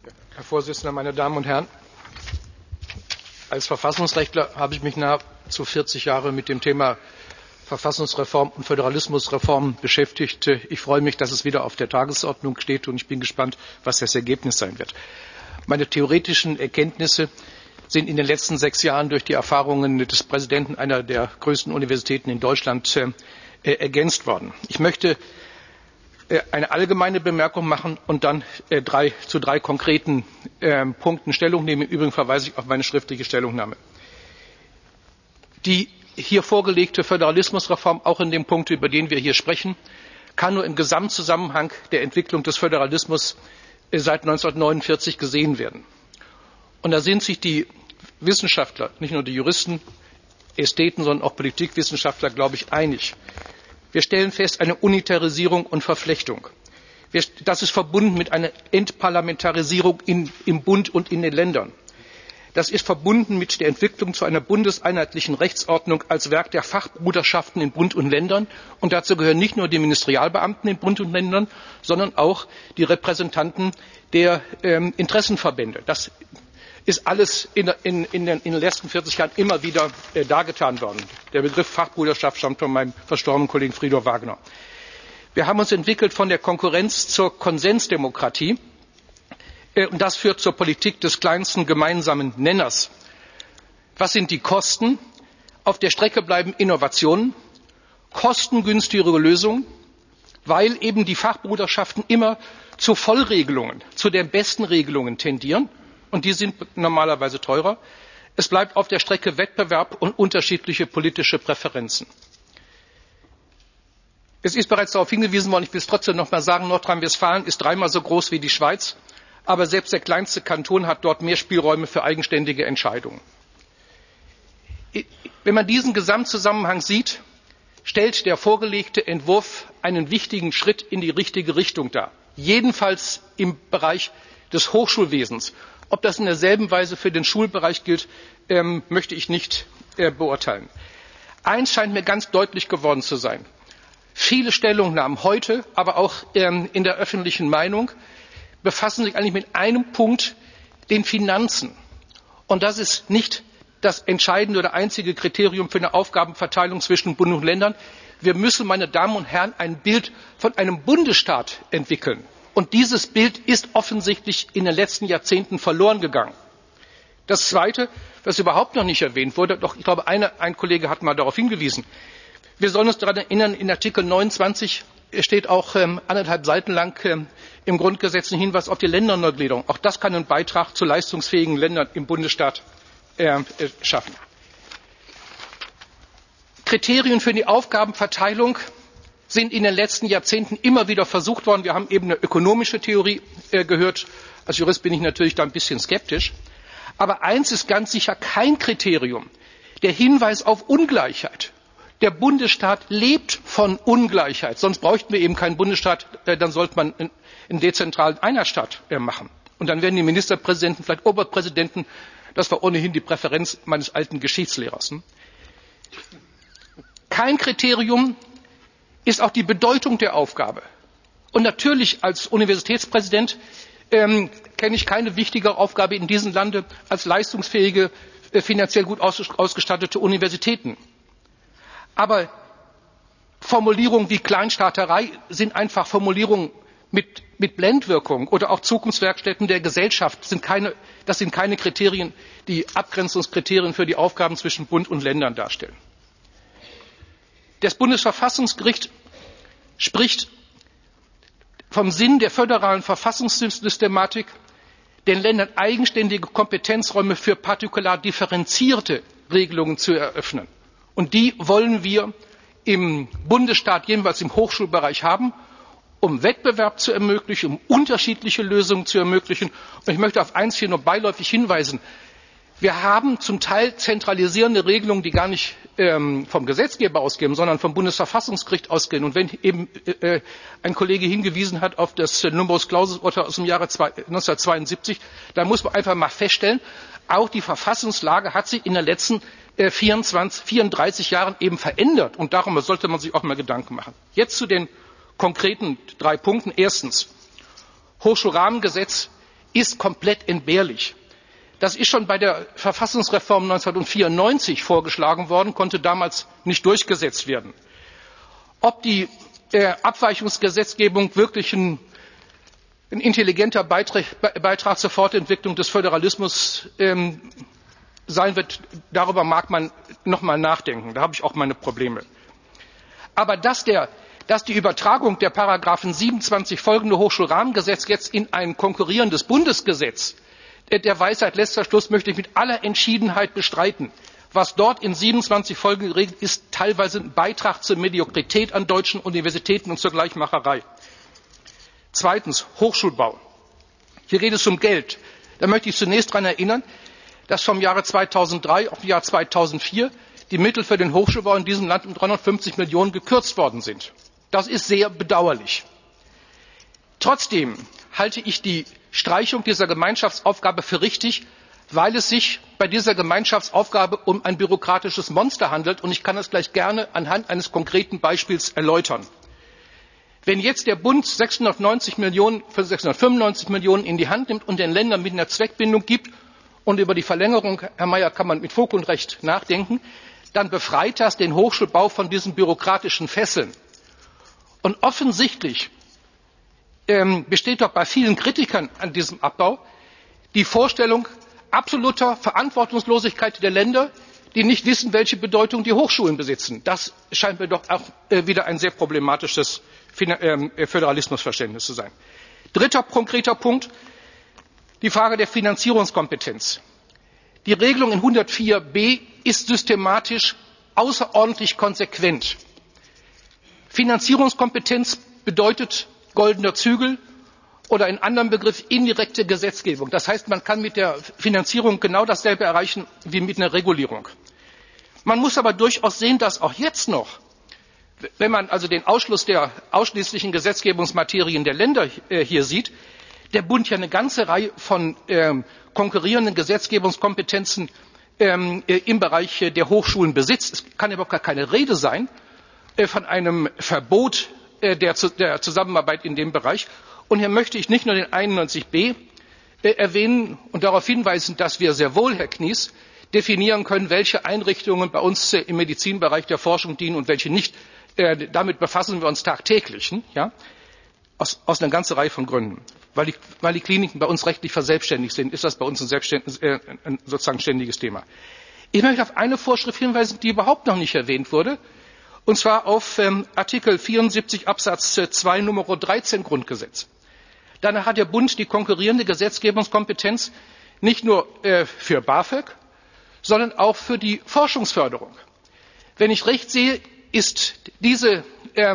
Herr Vorsitzender, meine Damen und Herren! Als Verfassungsrechtler habe ich mich nahezu 40 Jahre mit dem Thema Verfassungsreform und Föderalismusreform beschäftigt. Ich freue mich, dass es wieder auf der Tagesordnung steht, und ich bin gespannt, was das Ergebnis sein wird. Meine theoretischen Erkenntnisse sind in den letzten 6 Jahren durch die Erfahrungen des Präsidenten einer der größten Universitäten in Deutschland ergänzt worden. Ich möchte eine allgemeine Bemerkung machen und dann zu drei konkreten Punkten Stellung nehmen. Im Übrigen verweise ich auf meine schriftliche Stellungnahme. Die hier vorgelegte Föderalismusreform, auch in dem Punkt, über den wir hier sprechen, kann nur im Gesamtzusammenhang der Entwicklung des Föderalismus seit 1949 gesehen werden. Und da sind sich die Wissenschaftler, nicht nur die Juristen, Ästheten, sondern auch Politikwissenschaftler, glaube ich, einig. Wir stellen fest, eine Unitarisierung und Verflechtung. Das ist verbunden mit einer Entparlamentarisierung im Bund und in den Ländern. Das ist verbunden mit der Entwicklung zu einer bundeseinheitlichen Rechtsordnung als Werk der Fachbruderschaften in Bund und Ländern. Und dazu gehören nicht nur die Ministerialbeamten in Bund und Ländern, sondern auch die Repräsentanten der Interessenverbände. Das ist alles in den letzten 40 Jahren immer wieder dargetan worden. Der Begriff Fachbruderschaft stammt von meinem verstorbenen Kollegen Friedhof Wagner. Wir haben uns entwickelt von der Konkurrenz zur Konsensdemokratie. Und das führt zur Politik des kleinsten gemeinsamen Nenners. Was sind die Kosten? Auf der Strecke bleiben Innovationen, kostengünstigere Lösungen, weil eben die Fachbruderschaften immer zu Vollregelungen, zu den besten Regelungen tendieren. Und die sind normalerweise teurer. Es bleibt auf der Strecke Wettbewerb und unterschiedliche politische Präferenzen. Es ist bereits darauf hingewiesen worden, ich will es trotzdem noch mal sagen, Nordrhein-Westfalen ist 3-mal so groß wie die Schweiz. Aber selbst der kleinste Kanton hat dort mehr Spielräume für eigenständige Entscheidungen. Wenn man diesen Gesamtzusammenhang sieht, stellt der vorgelegte Entwurf einen wichtigen Schritt in die richtige Richtung dar. Jedenfalls im Bereich des Hochschulwesens. Ob das in derselben Weise für den Schulbereich gilt, möchte ich nicht beurteilen. Eins scheint mir ganz deutlich geworden zu sein. Viele Stellungnahmen heute, aber auch in der öffentlichen Meinung, befassen sich eigentlich mit einem Punkt, den Finanzen. Und das ist nicht das entscheidende oder einzige Kriterium für eine Aufgabenverteilung zwischen Bund und Ländern. Wir müssen, meine Damen und Herren, ein Bild von einem Bundesstaat entwickeln. Und dieses Bild ist offensichtlich in den letzten Jahrzehnten verloren gegangen. Das Zweite, was überhaupt noch nicht erwähnt wurde, doch ich glaube, ein Kollege hat mal darauf hingewiesen. Wir sollen uns daran erinnern, in Artikel 29 steht auch 1,5 Seiten lang im Grundgesetz ein Hinweis auf die Länderneugliederung. Auch das kann einen Beitrag zu leistungsfähigen Ländern im Bundesstaat schaffen. Kriterien für die Aufgabenverteilung sind in den letzten Jahrzehnten immer wieder versucht worden. Wir haben eben eine ökonomische Theorie gehört. Als Jurist bin ich natürlich da ein bisschen skeptisch. Aber eins ist ganz sicher kein Kriterium: der Hinweis auf Ungleichheit. Der Bundesstaat lebt von Ungleichheit. Sonst bräuchten wir eben keinen Bundesstaat. Dann sollte man einen dezentralen Einerstaat machen. Und dann werden die Ministerpräsidenten, vielleicht Oberpräsidenten, das war ohnehin die Präferenz meines alten Geschichtslehrers. Kein Kriterium ist auch die Bedeutung der Aufgabe. Und natürlich als Universitätspräsident kenne ich keine wichtigere Aufgabe in diesem Lande als leistungsfähige, finanziell gut ausgestattete Universitäten. Aber Formulierungen wie Kleinstaaterei sind einfach Formulierungen mit Blendwirkung, oder auch Zukunftswerkstätten der Gesellschaft das sind keine Kriterien, die Abgrenzungskriterien für die Aufgaben zwischen Bund und Ländern darstellen. Das Bundesverfassungsgericht spricht vom Sinn der föderalen Verfassungssystematik, den Ländern eigenständige Kompetenzräume für partikular differenzierte Regelungen zu eröffnen. Und die wollen wir im Bundesstaat, jedenfalls im Hochschulbereich, haben, um Wettbewerb zu ermöglichen, um unterschiedliche Lösungen zu ermöglichen. Und ich möchte auf eins hier nur beiläufig hinweisen. Wir haben zum Teil zentralisierende Regelungen, die gar nicht vom Gesetzgeber ausgehen, sondern vom Bundesverfassungsgericht ausgehen. Und wenn eben ein Kollege hingewiesen hat auf das Numerus Clausus Urteil aus dem Jahre 1972, da muss man einfach mal feststellen, auch die Verfassungslage hat sich in den letzten 34 Jahren eben verändert. Und darum sollte man sich auch mal Gedanken machen. Jetzt zu den konkreten 3 Punkten. Erstens, Hochschulrahmengesetz ist komplett entbehrlich. Das ist schon bei der Verfassungsreform 1994 vorgeschlagen worden, konnte damals nicht durchgesetzt werden. Ob die Abweichungsgesetzgebung wirklich ein intelligenter Beitrag zur Fortentwicklung des Föderalismus sein wird, darüber mag man noch mal nachdenken. Da habe ich auch meine Probleme. Aber dass die Übertragung der Paragraphen 27 folgende Hochschulrahmengesetz jetzt in ein konkurrierendes Bundesgesetz der Weisheit letzter Schluss möchte ich mit aller Entschiedenheit bestreiten. Was dort in 27 Folgen geregelt ist, teilweise ein Beitrag zur Mediokrität an deutschen Universitäten und zur Gleichmacherei. Zweitens, Hochschulbau. Hier geht es um Geld. Da möchte ich zunächst daran erinnern, dass vom Jahre 2003 auf das Jahr 2004 die Mittel für den Hochschulbau in diesem Land um 350 Millionen gekürzt worden sind. Das ist sehr bedauerlich. Trotzdem halte ich die Streichung dieser Gemeinschaftsaufgabe für richtig, weil es sich bei dieser Gemeinschaftsaufgabe um ein bürokratisches Monster handelt. Und ich kann das gleich gerne anhand eines konkreten Beispiels erläutern. Wenn jetzt der Bund 695 Millionen in die Hand nimmt und den Ländern mit einer Zweckbindung gibt, und über die Verlängerung, Herr Mayer, kann man mit Fug und Recht nachdenken, dann befreit das den Hochschulbau von diesen bürokratischen Fesseln. Und offensichtlich besteht doch bei vielen Kritikern an diesem Abbau die Vorstellung absoluter Verantwortungslosigkeit der Länder, die nicht wissen, welche Bedeutung die Hochschulen besitzen. Das scheint mir doch auch wieder ein sehr problematisches Föderalismusverständnis zu sein. Dritter konkreter Punkt, die Frage der Finanzierungskompetenz. Die Regelung in 104b ist systematisch außerordentlich konsequent. Finanzierungskompetenz bedeutet goldener Zügel oder in anderem Begriff indirekte Gesetzgebung. Das heißt, man kann mit der Finanzierung genau dasselbe erreichen wie mit einer Regulierung. Man muss aber durchaus sehen, dass auch jetzt noch, wenn man also den Ausschluss der ausschließlichen Gesetzgebungsmaterien der Länder hier sieht, der Bund ja eine ganze Reihe von konkurrierenden Gesetzgebungskompetenzen im Bereich der Hochschulen besitzt. Es kann überhaupt gar keine Rede sein von einem Verbot der Zusammenarbeit in dem Bereich. Und hier möchte ich nicht nur den 91b erwähnen und darauf hinweisen, dass wir sehr wohl, Herr Knies, definieren können, welche Einrichtungen bei uns im Medizinbereich der Forschung dienen und welche nicht. Damit befassen wir uns tagtäglich, ja? Aus einer ganzen Reihe von Gründen. Weil die Kliniken bei uns rechtlich verselbstständigt sind, ist das bei uns ein sozusagen ständiges Thema. Ich möchte auf eine Vorschrift hinweisen, die überhaupt noch nicht erwähnt wurde, und zwar auf Artikel 74 Absatz 2 Nummer 13 Grundgesetz. Danach hat der Bund die konkurrierende Gesetzgebungskompetenz nicht nur für BAföG, sondern auch für die Forschungsförderung. Wenn ich recht sehe, ist diese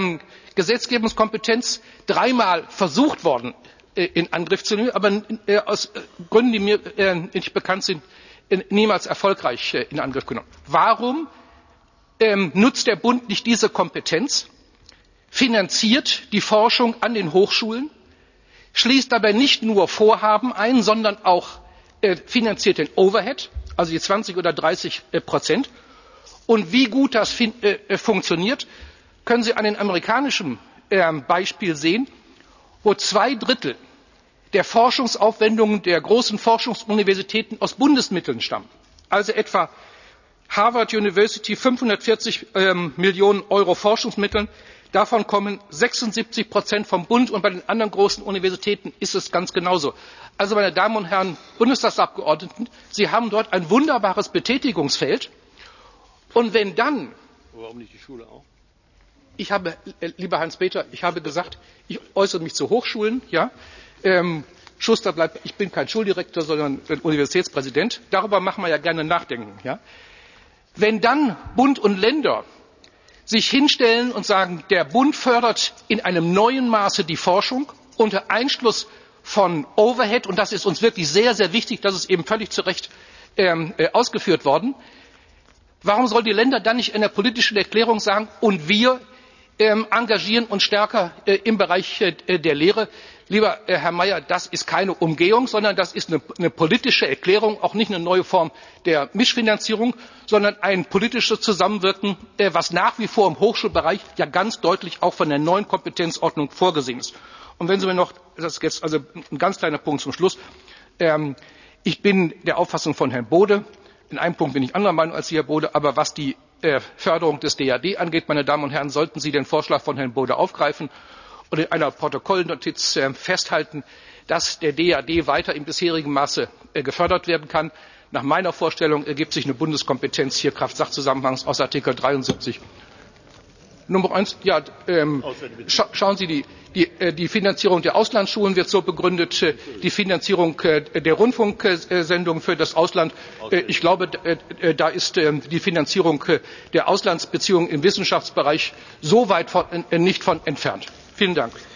Gesetzgebungskompetenz dreimal versucht worden, in Angriff zu nehmen, aber aus Gründen, die mir nicht bekannt sind, niemals erfolgreich in Angriff genommen. Warum nutzt der Bund nicht diese Kompetenz, finanziert die Forschung an den Hochschulen, schließt dabei nicht nur Vorhaben ein, sondern auch finanziert den Overhead, also die 20 oder 30%. Und wie gut das funktioniert, können Sie an den amerikanischen Beispiel sehen, wo 2/3 der Forschungsaufwendungen der großen Forschungsuniversitäten aus Bundesmitteln stammen. Also etwa Harvard University 540 Millionen Euro Forschungsmitteln, davon kommen 76% vom Bund und bei den anderen großen Universitäten ist es ganz genauso. Also meine Damen und Herren Bundestagsabgeordneten, Sie haben dort ein wunderbares Betätigungsfeld und wenn dann... Warum nicht die Schule auch? Lieber Hans-Peter, ich habe gesagt, ich äußere mich zu Hochschulen, ja. Schuster bleibt, ich bin kein Schuldirektor, sondern Universitätspräsident. Darüber machen wir ja gerne nachdenken, ja. Wenn dann Bund und Länder sich hinstellen und sagen, der Bund fördert in einem neuen Maße die Forschung unter Einschluss von Overhead, und das ist uns wirklich sehr, sehr wichtig, das ist eben völlig zu Recht ausgeführt worden, warum sollen die Länder dann nicht in der politischen Erklärung sagen, und wir engagieren uns stärker im Bereich der Lehre? Lieber Herr Mayer, das ist keine Umgehung, sondern das ist eine politische Erklärung, auch nicht eine neue Form der Mischfinanzierung, sondern ein politisches Zusammenwirken, was nach wie vor im Hochschulbereich ja ganz deutlich auch von der neuen Kompetenzordnung vorgesehen ist. Und wenn Sie mir noch, das ist jetzt also ein ganz kleiner Punkt zum Schluss, Ich bin der Auffassung von Herrn Bode. In einem Punkt bin ich anderer Meinung als Sie, Herr Bode, aber was die Förderung des DAD angeht, meine Damen und Herren, sollten Sie den Vorschlag von Herrn Bode aufgreifen und in einer Protokollnotiz festhalten, dass der DAD weiter im bisherigen Maße gefördert werden kann. Nach meiner Vorstellung ergibt sich eine Bundeskompetenz hier Kraft Sachzusammenhangs aus Artikel 73. Nummer 1, ja, schauen Sie, die Finanzierung der Auslandsschulen wird so begründet, die Finanzierung der Rundfunksendungen für das Ausland. Ich glaube, da ist die Finanzierung der Auslandsbeziehungen im Wissenschaftsbereich so weit nicht von entfernt. Vielen Dank.